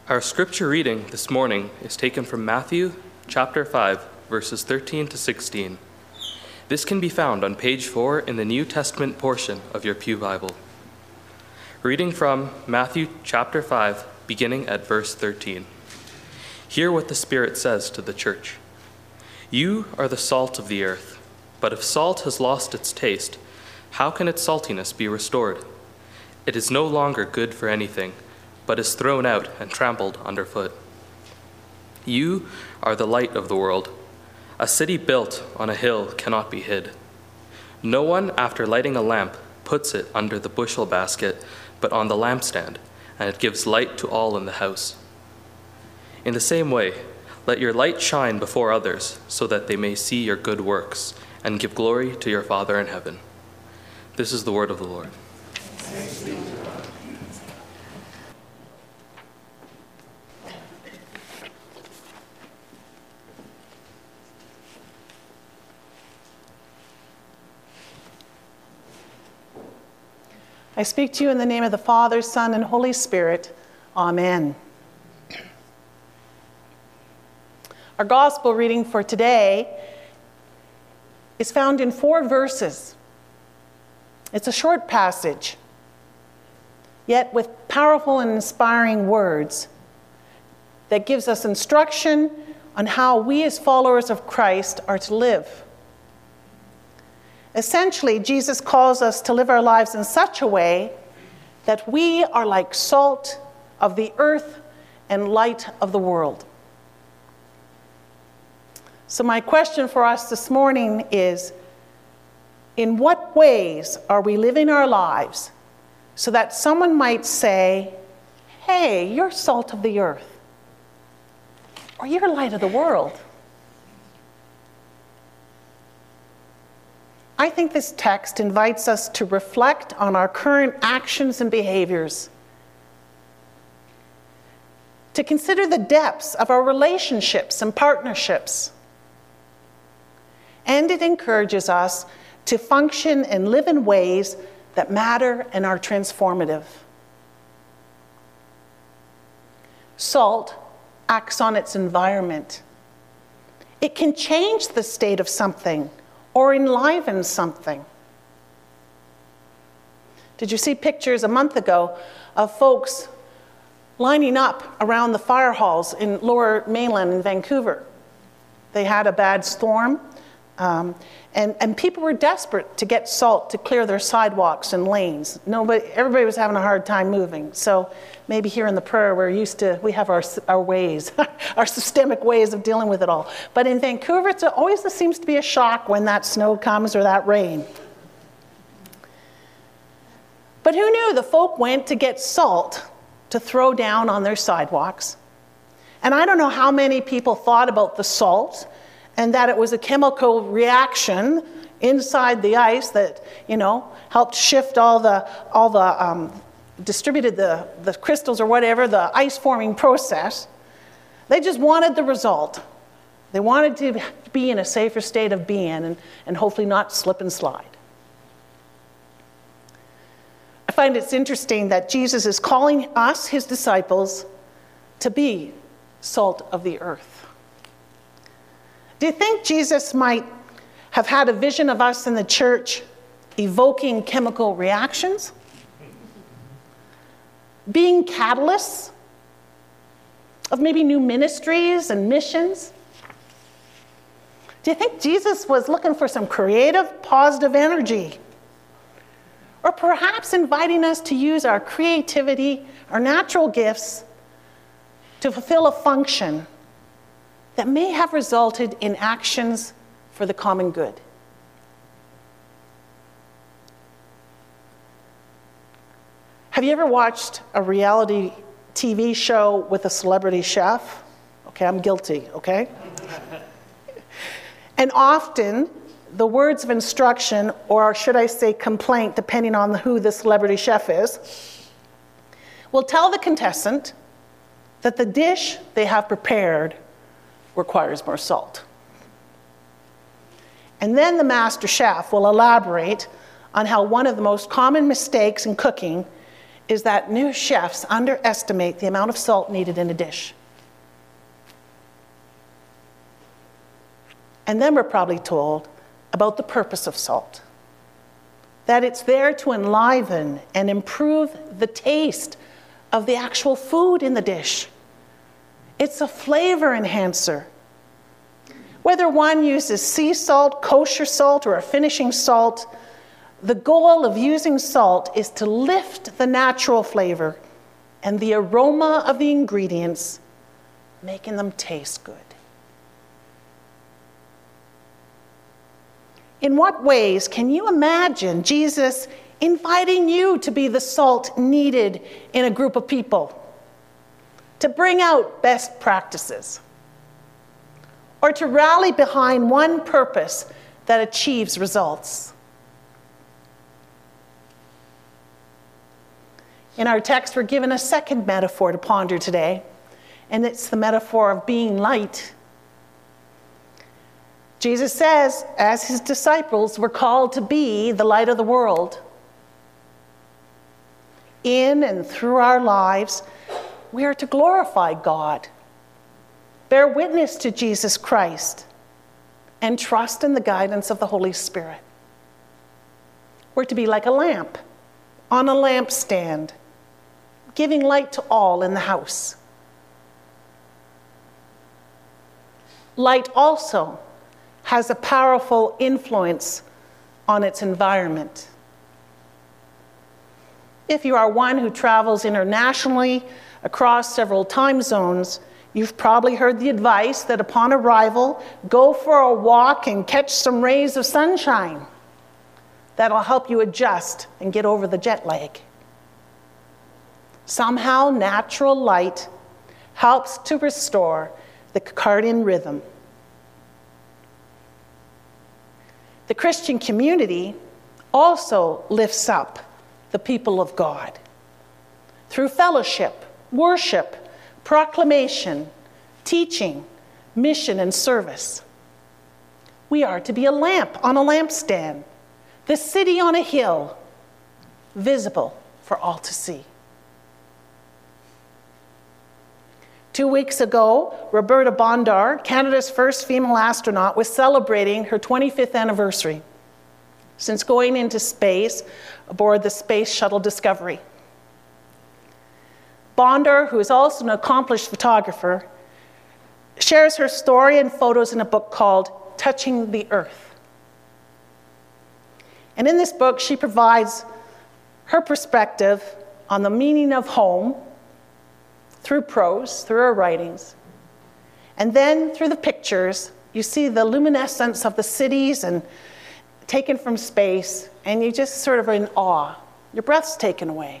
Our scripture reading this morning is taken from Matthew chapter 5, verses 13 to 16. This can be found on page 4 in the New Testament portion of your Pew Bible. Reading from Matthew chapter 5, beginning at verse 13. Hear what the Spirit says to the church. You are the salt of the earth, but if salt has lost its taste, how can its saltiness be restored? It is no longer good for anything, but is thrown out and trampled underfoot. You are the light of the world. A city built on a hill cannot be hid. No one, after lighting a lamp, puts it under the bushel basket, but on the lampstand, and it gives light to all in the house. In the same way, let your light shine before others, so that they may see your good works, and give glory to your Father in heaven. This is the word of the Lord. Thanks be to God. I speak to you in the name of the Father, Son, and Holy Spirit. Amen. Our gospel reading for today is found in 4 verses. It's a short passage, yet with powerful and inspiring words that gives us instruction on how we as followers of Christ are to live. Essentially, Jesus calls us to live our lives in such a way that we are like salt of the earth and light of the world. So my question for us this morning is, in what ways are we living our lives so that someone might say, hey, you're salt of the earth, or you're light of the world? I think this text invites us to reflect on our current actions and behaviors, to consider the depths of our relationships and partnerships, and it encourages us to function and live in ways that matter and are transformative. Salt acts on its environment. It can change the state of something or enliven something. Did you see pictures a month ago of folks lining up around the fire halls in Lower Mainland in Vancouver? They had a bad storm, and people were desperate to get salt to clear their sidewalks and lanes. Everybody was having a hard time moving. So maybe here in the prayer we have our ways, our systemic ways of dealing with it all. But in Vancouver, it always seems to be a shock when that snow comes or that rain. But who knew the folk went to get salt to throw down on their sidewalks? And I don't know how many people thought about the salt and that it was a chemical reaction inside the ice that, helped shift distributed the crystals or whatever, the ice forming process. They just wanted the result. They wanted to be in a safer state of being and hopefully not slip and slide. I find it's interesting that Jesus is calling us, his disciples, to be salt of the earth. Do you think Jesus might have had a vision of us in the church evoking chemical reactions? Being catalysts of maybe new ministries and missions? Do you think Jesus was looking for some creative, positive energy? Or perhaps inviting us to use our creativity, our natural gifts, to fulfill a function that may have resulted in actions for the common good? Have you ever watched a reality TV show with a celebrity chef? Okay, I'm guilty, okay? And often, the words of instruction, or should I say complaint, depending on who the celebrity chef is, will tell the contestant that the dish they have prepared requires more salt. And then the master chef will elaborate on how one of the most common mistakes in cooking is that new chefs underestimate the amount of salt needed in a dish. And then we're probably told about the purpose of salt. That it's there to enliven and improve the taste of the actual food in the dish. It's a flavor enhancer. Whether one uses sea salt, kosher salt, or a finishing salt, the goal of using salt is to lift the natural flavor and the aroma of the ingredients, making them taste good. In what ways can you imagine Jesus inviting you to be the salt needed in a group of people? To bring out best practices? Or to rally behind one purpose that achieves results? In our text, we're given a second metaphor to ponder today, and it's the metaphor of being light. Jesus says, as his disciples, we're called to be the light of the world. In and through our lives, we are to glorify God, bear witness to Jesus Christ, and trust in the guidance of the Holy Spirit. We're to be like a lamp on a lampstand, giving light to all in the house. Light also has a powerful influence on its environment. If you are one who travels internationally across several time zones, you've probably heard the advice that upon arrival, go for a walk and catch some rays of sunshine. That'll help you adjust and get over the jet lag. Somehow, natural light helps to restore the circadian rhythm. The Christian community also lifts up the people of God through fellowship, worship, proclamation, teaching, mission, and service. We are to be a lamp on a lampstand, the city on a hill, visible for all to see. 2 weeks ago, Roberta Bondar, Canada's first female astronaut, was celebrating her 25th anniversary since going into space aboard the Space Shuttle Discovery. Bondar, who is also an accomplished photographer, shares her story and photos in a book called Touching the Earth. And in this book, she provides her perspective on the meaning of home through prose, through her writings. And then through the pictures, you see the luminescence of the cities and taken from space, and you just sort of are in awe. Your breath's taken away.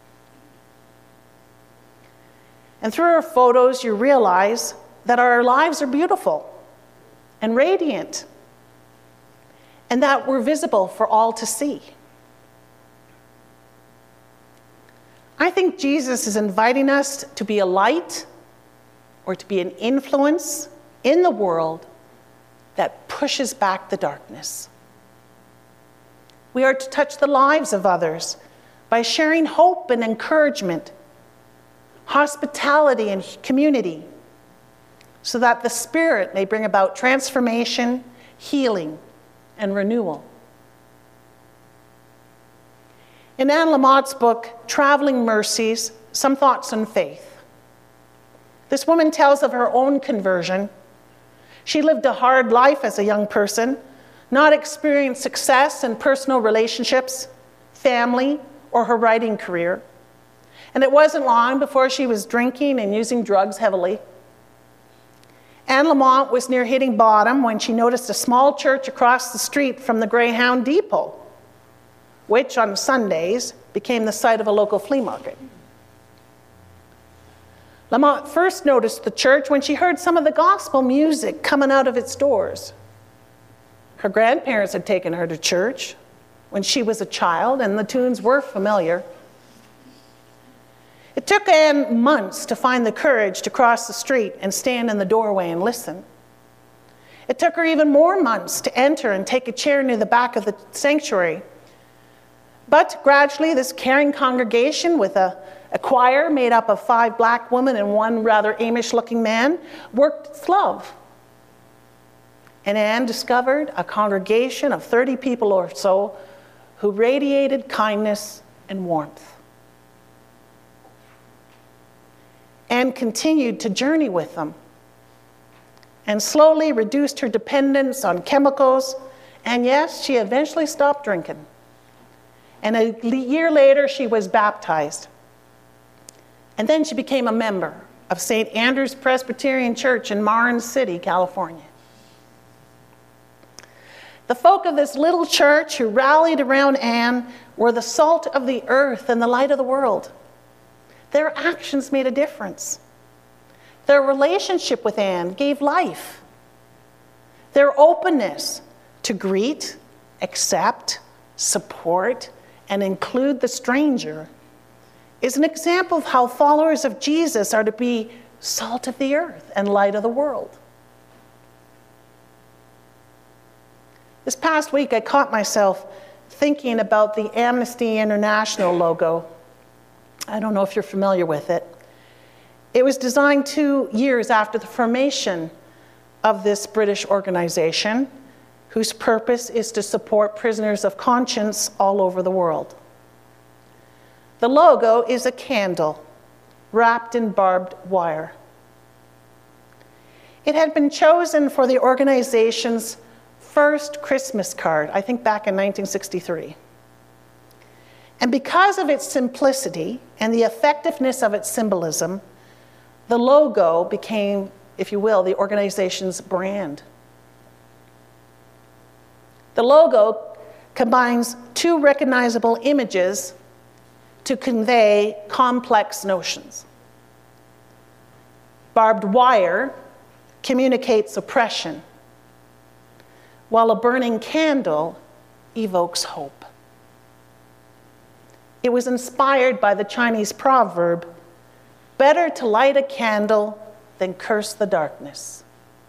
And through her photos, you realize that our lives are beautiful and radiant, and that we're visible for all to see. I think Jesus is inviting us to be a light or to be an influence in the world that pushes back the darkness. We are to touch the lives of others by sharing hope and encouragement, hospitality and community, so that the Spirit may bring about transformation, healing, and renewal. In Anne Lamott's book, Traveling Mercies, Some Thoughts on Faith, this woman tells of her own conversion. She lived a hard life as a young person, not experienced success in personal relationships, family, or her writing career. And it wasn't long before she was drinking and using drugs heavily. Anne Lamott was near hitting bottom when she noticed a small church across the street from the Greyhound Depot, which on Sundays became the site of a local flea market. Lamott first noticed the church when she heard some of the gospel music coming out of its doors. Her grandparents had taken her to church when she was a child, and the tunes were familiar. It took Anne months to find the courage to cross the street and stand in the doorway and listen. It took her even more months to enter and take a chair near the back of the sanctuary. But gradually, this caring congregation with a choir made up of 5 black women and 1 rather Amish-looking man worked its love. And Anne discovered a congregation of 30 people or so who radiated kindness and warmth. Anne continued to journey with them and slowly reduced her dependence on chemicals, and yes, she eventually stopped drinking. And a year later, she was baptized. And then she became a member of St. Andrew's Presbyterian Church in Marin City, California. The folk of this little church who rallied around Anne were the salt of the earth and the light of the world. Their actions made a difference. Their relationship with Anne gave life. Their openness to greet, accept, support, and include the stranger is an example of how followers of Jesus are to be salt of the earth and light of the world. This past week, I caught myself thinking about the Amnesty International logo. I don't know if you're familiar with it. It was designed 2 years after the formation of this British organization, whose purpose is to support prisoners of conscience all over the world. The logo is a candle wrapped in barbed wire. It had been chosen for the organization's first Christmas card, I think back in 1963. And because of its simplicity and the effectiveness of its symbolism, the logo became, if you will, the organization's brand. The logo combines 2 recognizable images to convey complex notions. Barbed wire communicates oppression, while a burning candle evokes hope. It was inspired by the Chinese proverb, "Better to light a candle than curse the darkness."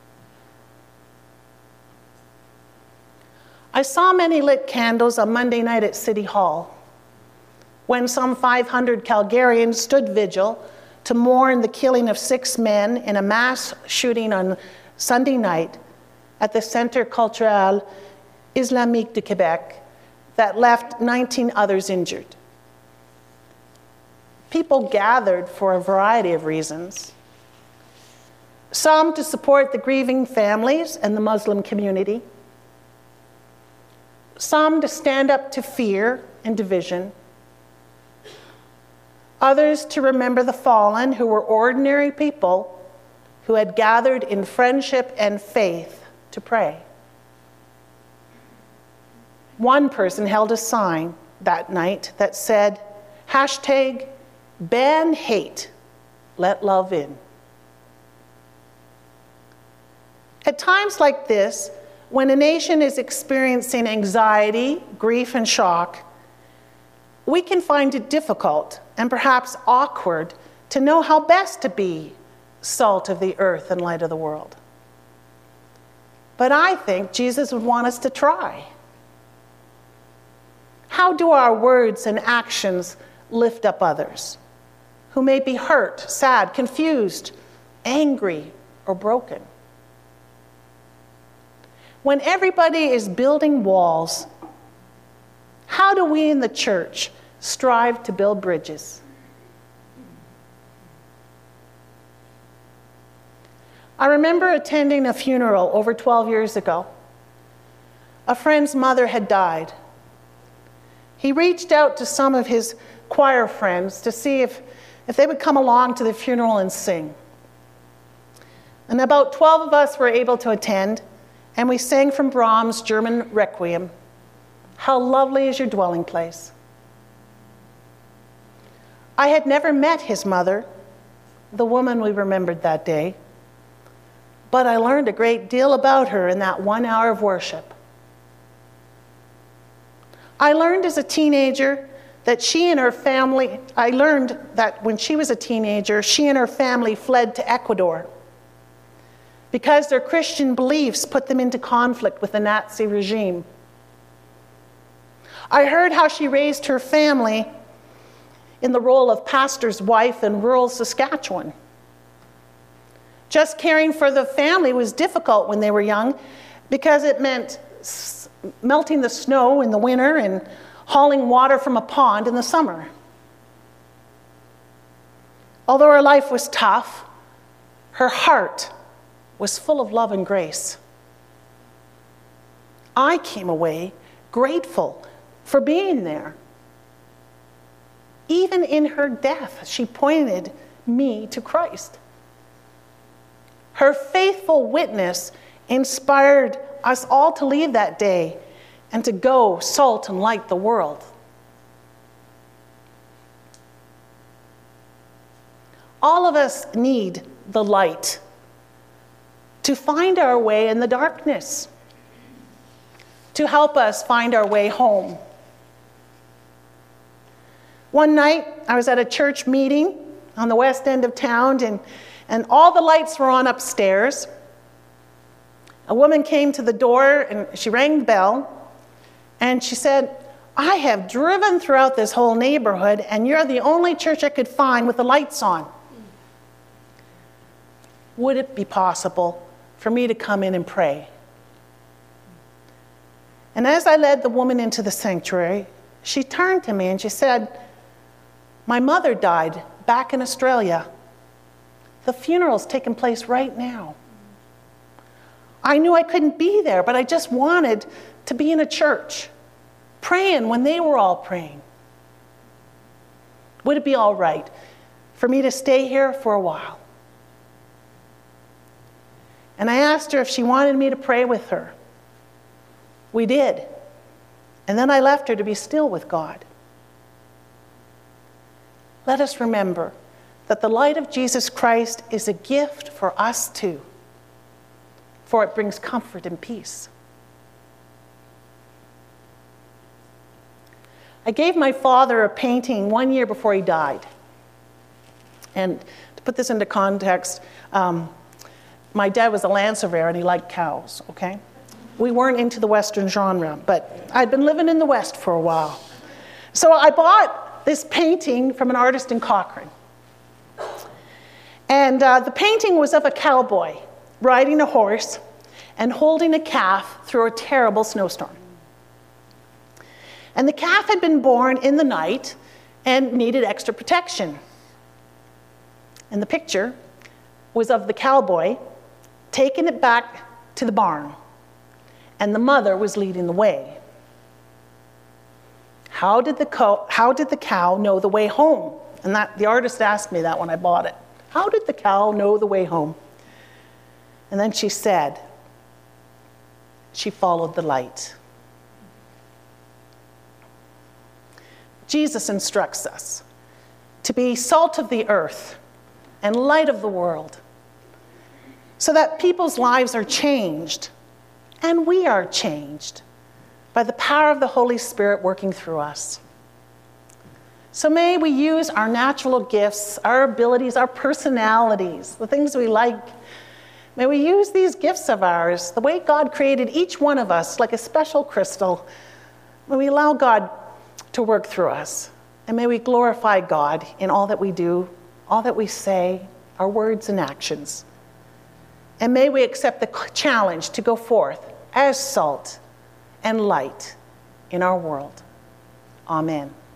I saw many lit candles on Monday night at City Hall, when some 500 Calgarians stood vigil to mourn the killing of 6 men in a mass shooting on Sunday night at the Centre Culturel Islamique de Québec that left 19 others injured. People gathered for a variety of reasons. Some to support the grieving families and the Muslim community. Some to stand up to fear and division. Others to remember the fallen, who were ordinary people who had gathered in friendship and faith to pray. One person held a sign that night that said, #ban hate, let love in. At times like this, when a nation is experiencing anxiety, grief, and shock, we can find it difficult and perhaps awkward to know how best to be salt of the earth and light of the world. But I think Jesus would want us to try. How do our words and actions lift up others who may be hurt, sad, confused, angry, or broken? When everybody is building walls, how do we in the church strive to build bridges? I remember attending a funeral over 12 years ago. A friend's mother had died. He reached out to some of his choir friends to see if they would come along to the funeral and sing. And about 12 of us were able to attend, and we sang from Brahms' German Requiem, "How lovely is your dwelling place." I had never met his mother, the woman we remembered that day, but I learned a great deal about her in that 1 hour of worship. I learned as a teenager that I learned that when she was a teenager, she and her family fled to Ecuador because their Christian beliefs put them into conflict with the Nazi regime. I heard how she raised her family in the role of pastor's wife in rural Saskatchewan. Just caring for the family was difficult when they were young because it meant melting the snow in the winter and hauling water from a pond in the summer. Although her life was tough, her heart was full of love and grace. I came away grateful for being there. Even in her death, she pointed me to Christ. Her faithful witness inspired us all to leave that day and to go salt and light the world. All of us need the light to find our way in the darkness, to help us find our way home. One night, I was at a church meeting on the west end of town, and all the lights were on upstairs. A woman came to the door, and she rang the bell, and she said, "I have driven throughout this whole neighborhood, and you're the only church I could find with the lights on. Would it be possible for me to come in and pray?" And as I led the woman into the sanctuary, she turned to me and she said, "My mother died back in Australia. The funeral's taking place right now. I knew I couldn't be there, but I just wanted to be in a church, praying when they were all praying. Would it be all right for me to stay here for a while?" And I asked her if she wanted me to pray with her. We did. And then I left her to be still with God. Let us remember that the light of Jesus Christ is a gift for us too, for it brings comfort and peace. I gave my father a painting 1 year before he died. And to put this into context, my dad was a land surveyor and he liked cows, okay? We weren't into the Western genre, but I'd been living in the West for a while. So I bought this painting from an artist in Cochrane. And the painting was of a cowboy riding a horse and holding a calf through a terrible snowstorm. And the calf had been born in the night and needed extra protection. And the picture was of the cowboy taking it back to the barn, and the mother was leading the way. How did the cow know the way home? And the artist asked me that when I bought it. How did the cow know the way home? And then she said, she followed the light. Jesus instructs us to be salt of the earth and light of the world, so that people's lives are changed, and we are changed by the power of the Holy Spirit working through us. So may we use our natural gifts, our abilities, our personalities, the things we like. May we use these gifts of ours, the way God created each one of us, like a special crystal. May we allow God to work through us. And may we glorify God in all that we do, all that we say, our words and actions. And may we accept the challenge to go forth as salt and light in our world. Amen.